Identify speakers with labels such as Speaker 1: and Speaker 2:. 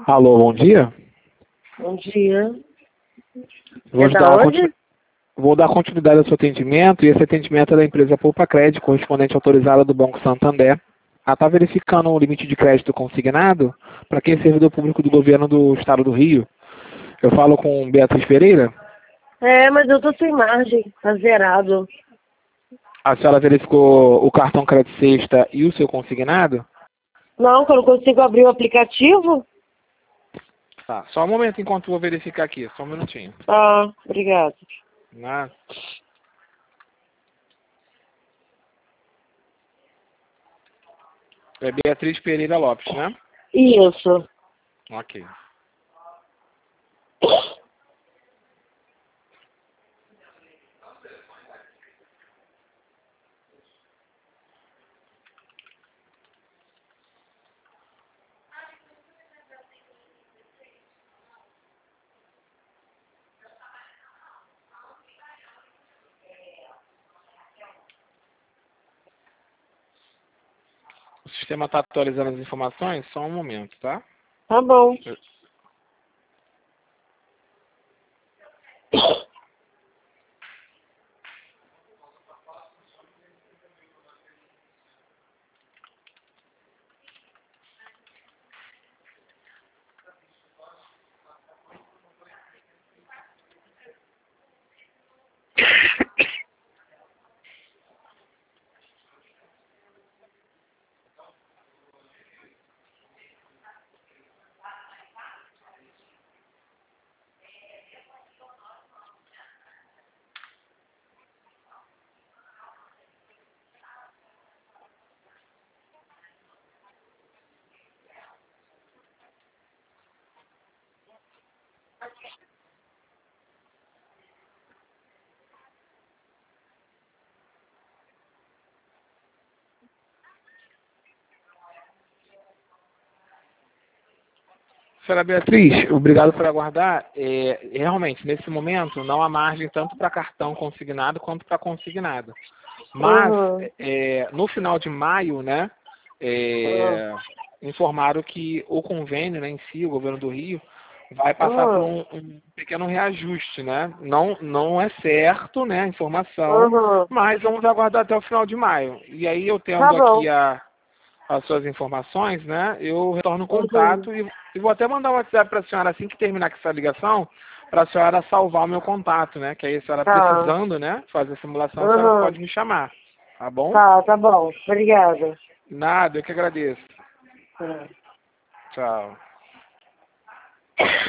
Speaker 1: Alô, bom dia.
Speaker 2: Bom dia.
Speaker 1: Vou,
Speaker 2: É
Speaker 1: te
Speaker 2: da
Speaker 1: dar
Speaker 2: onde?
Speaker 1: vou dar continuidade ao seu atendimento, e esse atendimento é da empresa Poupa Crédito, correspondente autorizada do Banco Santander. Ela está verificando o limite de crédito consignado para quem é servidor público do governo do estado do Rio. Eu falo com Beatriz Pereira.
Speaker 2: É, mas eu tô sem margem. Tá zerado.
Speaker 1: A senhora verificou o cartão crédito sexta e o seu consignado?
Speaker 2: Não, que eu não consigo abrir o aplicativo?
Speaker 1: Tá, só um momento enquanto eu vou verificar aqui, só um minutinho.
Speaker 2: Ah, obrigado.
Speaker 1: Né? É Beatriz Pereira Lopes, né?
Speaker 2: Isso.
Speaker 1: Ok. O sistema está atualizando as informações, só um momento, tá?
Speaker 2: Tá bom.
Speaker 1: Senhora Beatriz, obrigado por aguardar. Realmente, nesse momento, não há margem tanto para cartão consignado quanto para consignado. Mas,
Speaker 2: Uhum.
Speaker 1: no final de maio, né,
Speaker 2: Uhum.
Speaker 1: informaram que o convênio, né, em si, o governo do Rio, vai passar por
Speaker 2: Uhum.
Speaker 1: um pequeno reajuste, né? Não é certo, né, a informação,
Speaker 2: Uhum.
Speaker 1: mas vamos aguardar até o final de maio. E aí, eu
Speaker 2: Tá
Speaker 1: tendo
Speaker 2: bom.
Speaker 1: aqui as suas informações, né? Eu retorno o
Speaker 2: Uhum.
Speaker 1: contato e vou até mandar um WhatsApp para a senhora assim que terminar com essa ligação, para a senhora salvar o meu contato, né? Que aí a senhora
Speaker 2: Tá.
Speaker 1: precisando, né? Fazer a simulação, a senhora
Speaker 2: Uhum.
Speaker 1: pode me chamar, tá bom?
Speaker 2: Tá bom. Obrigada.
Speaker 1: Nada, eu que agradeço.
Speaker 2: Tá.
Speaker 1: Tchau.